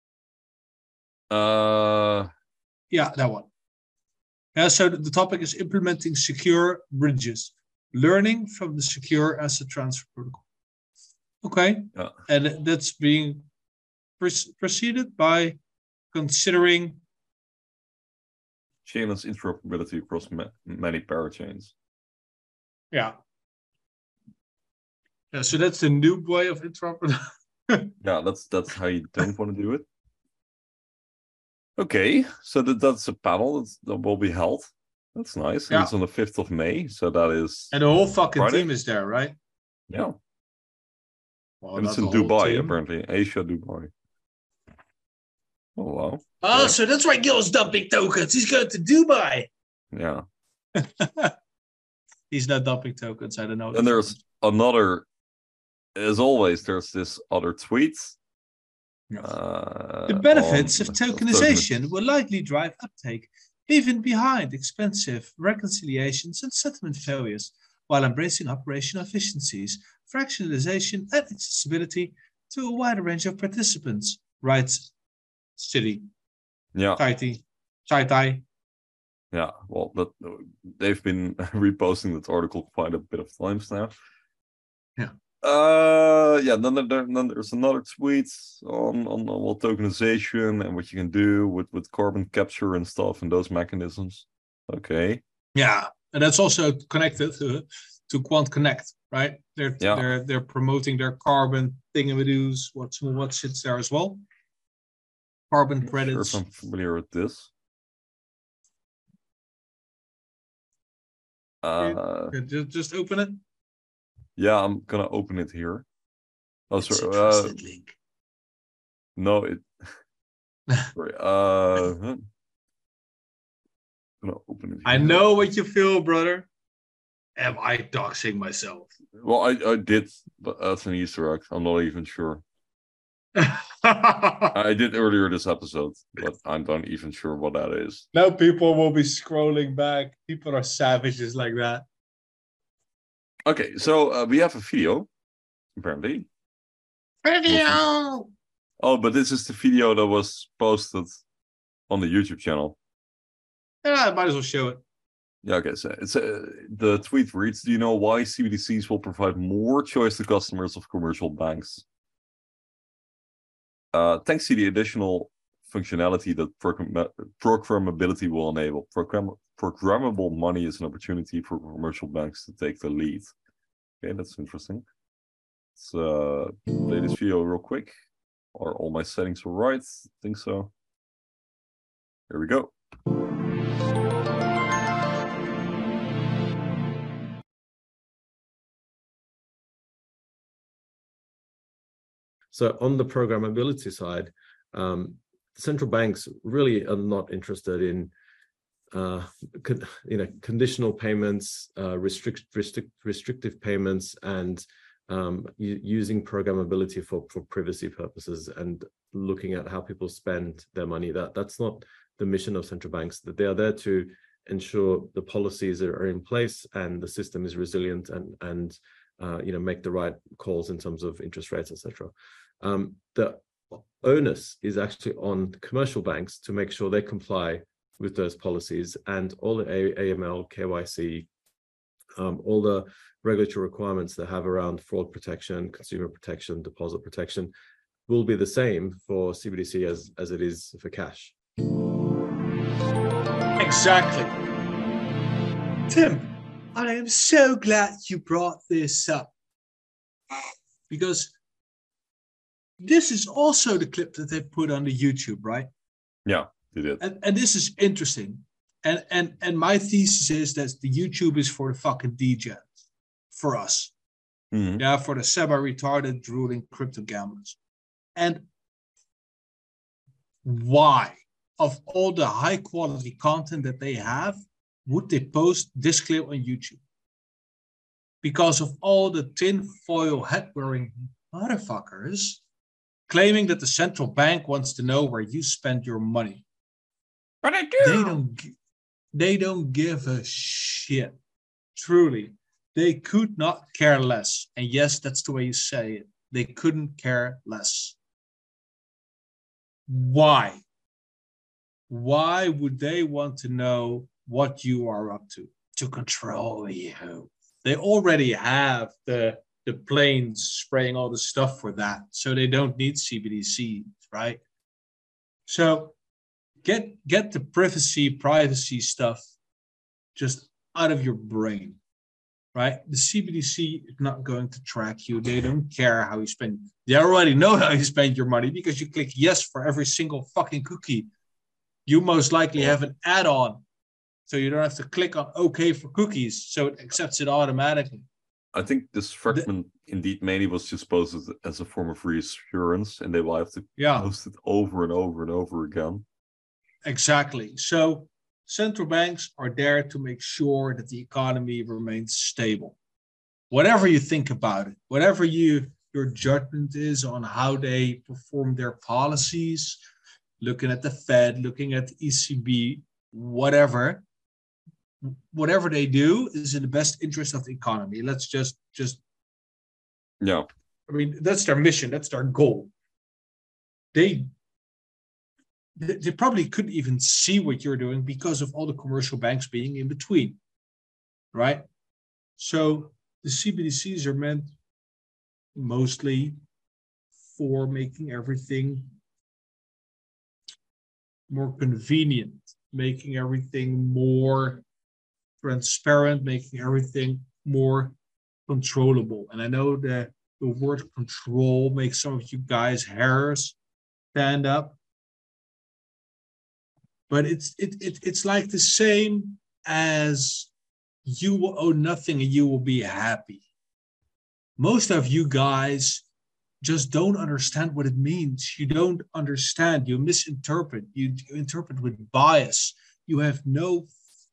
Uh, Yeah, that one. Yeah, so the topic is implementing secure bridges. Learning from the secure asset transfer protocol. Okay. Yeah. And that's being pre- preceded by considering chainless interoperability across ma- many parachains. Yeah. Yeah, so that's the new way of interoperability. Yeah, that's that's how you don't want to do it. Okay, so that, that's a panel that's, that will be held. That's nice. And Yeah. it's on the fifth of May, so that is... And the whole fucking Friday? team is there, right? Yeah. Well, And it's not in the whole Dubai, team. apparently. Asia, Dubai. Oh, wow. Oh, Okay. so that's why Gil's dumping tokens. He's going to Dubai. Yeah. He's not dumping tokens. I don't know. And there's another... As always, there's this other tweet. Yeah. Uh, The benefits on- of tokenization will likely drive uptake, even behind expensive reconciliations and settlement failures, while embracing operational efficiencies, fractionalization, and accessibility to a wider range of participants, writes City. Yeah. Taiti. Taitai. Yeah, well, that they've been reposting that article quite a bit of times now. Yeah. Uh, yeah. Then, there, then there's another tweet on on, on what tokenization and what you can do with with carbon capture and stuff and those mechanisms. Okay. Yeah, and that's also connected to, to Quant Connect, right? They're Yeah. they're they're promoting their carbon thingamadoos. What's what sits there as well? Carbon Not sure if credits. I'm familiar with this. Uh, Yeah, just, just open it. yeah, I'm gonna open it here. Oh, It's a sorry. Uh, trusted link. no, it. Sorry. Uh, huh. I'm gonna open it. I here. know what you feel, brother. am I doxing myself? Well, I, I did, but that's an Easter egg. I'm not even sure. Now I did earlier this episode, but I'm not even sure what that is. people will be scrolling back. People are savages like that. Okay, so uh, we have a video, apparently. Video! Oh, but this is the video that was posted on the YouTube channel. Yeah, I might as well show it. Yeah, okay. So it's uh, the tweet reads: do you know why C B D Cs will provide more choice to customers of commercial banks? Uh, thanks to the additional functionality that program- programmability will enable. Program- programmable money is an opportunity for commercial banks to take the lead. Okay, that's interesting. Let's uh, play this video real quick. Are all my settings all right? I think so. Here we go. So on the programmability side, um, central banks really are not interested in, uh, con- you know, conditional payments, uh, restrict, restrict, restrictive payments, and um, u- using programmability for, for privacy purposes and looking at how people spend their money. That that's not the mission of central banks. That they are there to ensure the policies are in place and the system is resilient and and uh, you know make the right calls in terms of interest rates, et cetera. Um, the onus is actually on commercial banks to make sure they comply with those policies, and all the A M L, K Y C, um, all the regulatory requirements that have around fraud protection, consumer protection, deposit protection will be the same for C B D C as, as it is for cash. Exactly. Tim, I am so glad you brought this up, because this is also the clip that they put on the YouTube, right? Yeah, they did. And, and this is interesting. And, and, and my thesis is that the YouTube is for the fucking degens, for us. Mm-hmm. Yeah, for the semi-retarded, drooling crypto gamblers. And why, of all the high quality content that they have, would they post this clip on YouTube? Because of all the tinfoil hat wearing motherfuckers claiming that the central bank wants to know where you spend your money. But I do. They don't, they don't give a shit. Truly. They could not care less. And yes, that's the way you say it. They couldn't care less. Why? Why would they want to know what you are up to? To control you. They already have the, the planes spraying all the stuff for that, so they don't need C B D Cs, right? So get, get the privacy, privacy stuff just out of your brain, right? The C B D C is not going to track you. They don't care how you spend. They already know how you spend your money because you click yes for every single fucking cookie. You most likely have an add-on, so you don't have to click on OK for cookies, so it accepts it automatically. I think this fragment the, indeed mainly was just posted as a form of reassurance, and they will have to yeah. post it over and over and over again. Exactly. So central banks are there to make sure that the economy remains stable. Whatever you think about it, whatever you your judgment is on how they perform their policies, looking at the Fed, looking at the E C B, whatever, whatever they do is in the best interest of the economy. Let's just, just, yeah. I mean, that's their mission. That's their goal. They, they, they probably couldn't even see what you're doing because of all the commercial banks being in between, right? So the C B D Cs are meant mostly for making everything more convenient, making everything more transparent, making everything more controllable. And I know that the word control makes some of you guys' hairs stand up, but it's it, it it's like the same as you will owe nothing and you will be happy. Most of you guys just don't understand what it means. You don't understand. You misinterpret. You interpret with bias. You have no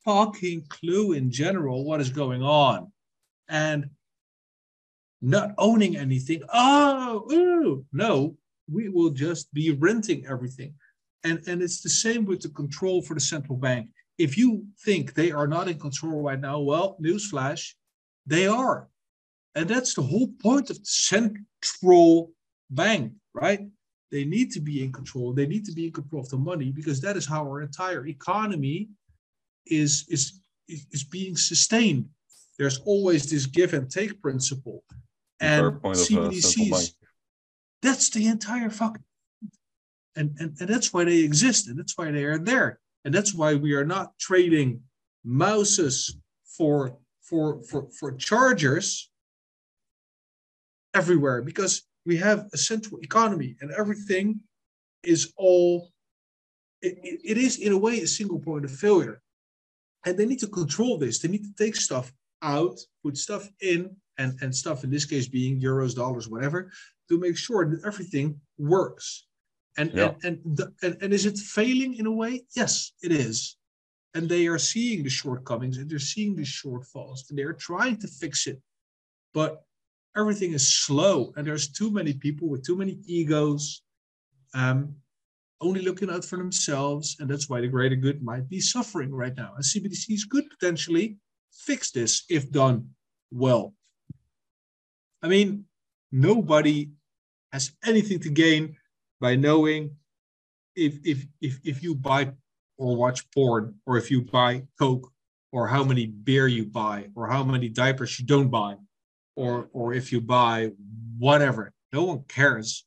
fucking clue in general what is going on. And not owning anything. Oh, ooh, no, we will just be renting everything. And, and it's the same with the control for the central bank. If you think they are not in control right now, well, newsflash, they are. And that's the whole point of the central bank, right? They need to be in control. They need to be in control of the money, because that is how our entire economy is, is, is being sustained. There's always this give and take principle. And C B D Cs, that's the entire fucking, and, and, and that's why they exist, and that's why they are there. And that's why we are not trading mouses for, for, for, for chargers everywhere, because we have a central economy and everything is all, it, it, it is in a way a single point of failure. And they need to control this. They need to take stuff out, put stuff in, and, and stuff in this case being euros, dollars, whatever, to make sure that everything works. And, yeah. and, and, the, and, and is it failing in a way? Yes, it is. And they are seeing the shortcomings and they're seeing the shortfalls and they're trying to fix it. But everything is slow and there's too many people with too many egos, um, only looking out for themselves. And that's why the greater good might be suffering right now. And C B D Cs could potentially fix this if done well. I mean, nobody has anything to gain by knowing if if if if you buy or watch porn, or if you buy Coke, or how many beer you buy, or how many diapers you don't buy, or or if you buy whatever. No one cares.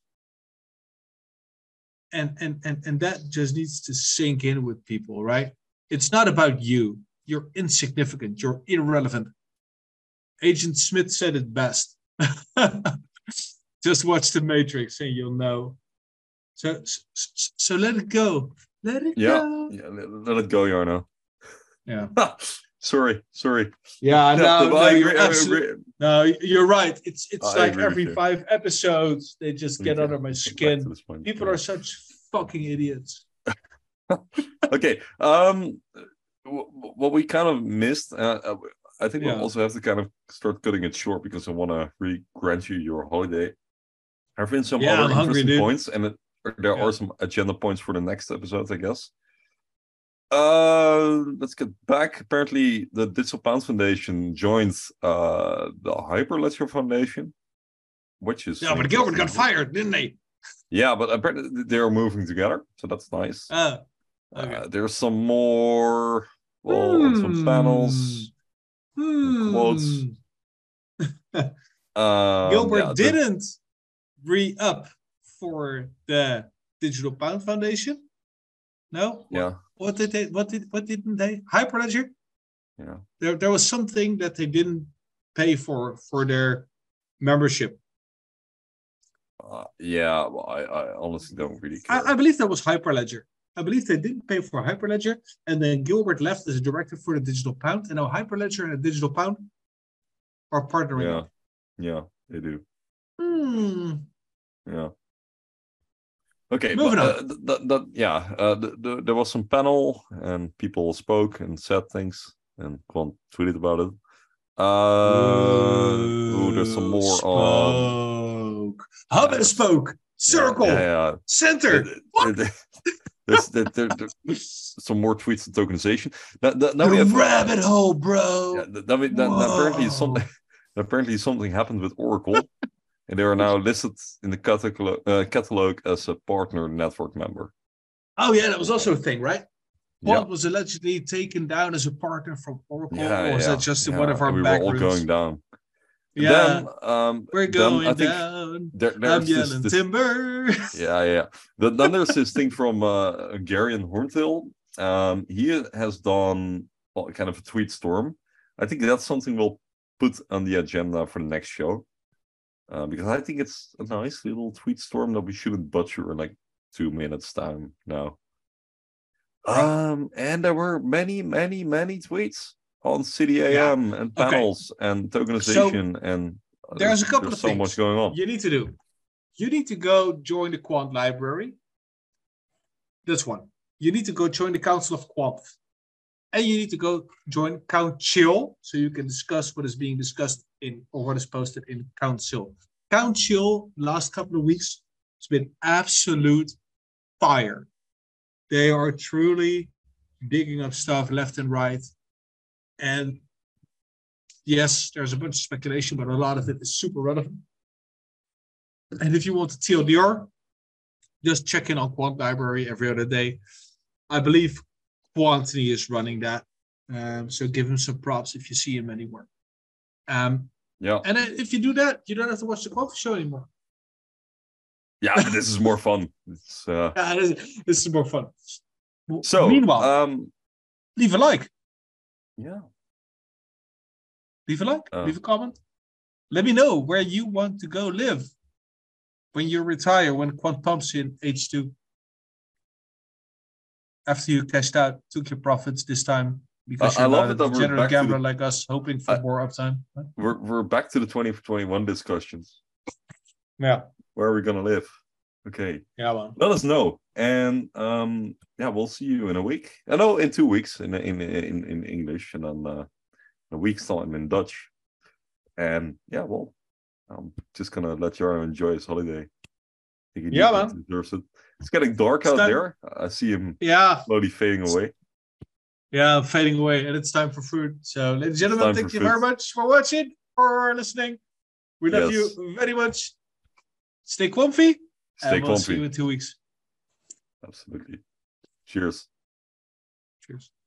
And and and and that just needs to sink in with people, right? It's not about you. You're insignificant. You're irrelevant. Agent Smith said it best. Just watch The Matrix and you'll know. So, so, so let it go. Let it yeah. go. Yeah, let, let it go, Jarno. Yeah. sorry, sorry. Yeah, no, no, no, agree, you're absolutely, no, you're right. It's it's I like every five episodes they just get okay. under my skin. People yeah. are such fucking idiots. Okay. Um, what we kind of missed, uh, I think yeah. we'll also have to kind of start cutting it short because I want to really grant you your holiday. There have been some yeah, other I'm interesting hungry, points, and it, there yeah. are some agenda points for the next episode, I guess. Uh, let's get back. Apparently, the Digital Pound Foundation joins uh, the Hyperledger Foundation, which is yeah. But Gilbert got fired, didn't they? Yeah, but apparently they are moving together, so that's nice. Uh, okay. uh, there's some more, well, hmm. some panels, hmm. some quotes. um, Gilbert yeah, didn't the... re-up for the Digital Pound Foundation. No. Yeah. What, what did they? What did? What didn't they? Hyperledger. Yeah. There, there was something that they didn't pay for for their membership. Uh, yeah. Well, I, I honestly don't really care. I, I believe that was Hyperledger. I believe they didn't pay for Hyperledger, and then Gilbert left as a director for the Digital Pound, and now Hyperledger and the Digital Pound are partnering yeah. up. Yeah, they do. Hmm. Yeah. Okay, moving but, on. Uh, th- th- th- yeah, uh, th- th- there was some panel and people spoke and said things, and Quant tweeted about it. Uh, ooh, there's some more spoke. on. Hub and spoke. Circle. Yeah, yeah, yeah. Center. There, what? There, there's, there, there, there's some more tweets on tokenization. Now, now we have rabbit hole, bro. Yeah, now we, now, now apparently something. Apparently something happened with Oracle. And they are now listed in the catalog, uh, catalog as a partner network member. Oh, yeah, that was also a thing, right? Quant yeah. was allegedly taken down as a partner from Oracle, yeah, or was yeah, that just yeah. in one of our and we back were all rooms? going down. Yeah, then, um, we're then going I think down. There, I'm yelling this, timber. Yeah, yeah. Then, then there's this thing from uh, Gary and Horntail. Um, he has done well, kind of a tweet storm. I think that's something we'll put on the agenda for the next show. Uh, because I think it's a nice little tweet storm that we shouldn't butcher in like two minutes time now. Um, and there were many, many, many tweets on City A M yeah. and panels okay. and tokenization, so, and uh, there's a couple there's of so things much going on. You need to do. You need to go join the Quant library. That's one. You need to go join the Council of Quant. And you need to go join Count Chill so you can discuss what is being discussed in or what is posted in Count Chill. Count Chill, last couple of weeks, it's been absolute fire. They are truly digging up stuff left and right. And yes, there's a bunch of speculation, but a lot of it is super relevant. And if you want to T L D R, just check in on Quant Library every other day. I believe Quantity is running that. Um, so give him some props if you see him anywhere. Um, Yeah. And if you do that, you don't have to watch the Quant show anymore. Yeah, but this is more fun. It's, uh... Yeah, this, this is more fun. So, meanwhile, um, leave a like. Yeah. Leave a like. Uh, leave a comment. Let me know where you want to go live when you retire, when Quant pumps in H two. After you cashed out, took your profits this time because I, you're I love not it that a we're degenerate back to gambler the, like us, hoping for I, more uptime. Huh? We're we're back to the twenty twenty-one discussions. Yeah. Where are we gonna live? Okay. Yeah, well. Let us know, and um, yeah, we'll see you in a week. I know in two weeks in in in, in English, and then uh, a week's time in Dutch. And yeah, well, I'm just gonna let Jarno enjoy his holiday. I think he Yeah, man. deserves it. It's getting dark It's out time. there. I see him Yeah. slowly fading away. Yeah, fading away, and it's time for food. So, ladies and gentlemen, time thank for you food. very much for watching, for listening. We love Yes. you very much. Stay comfy, Stay and we'll see comfy. you in two weeks. Absolutely. Cheers. Cheers.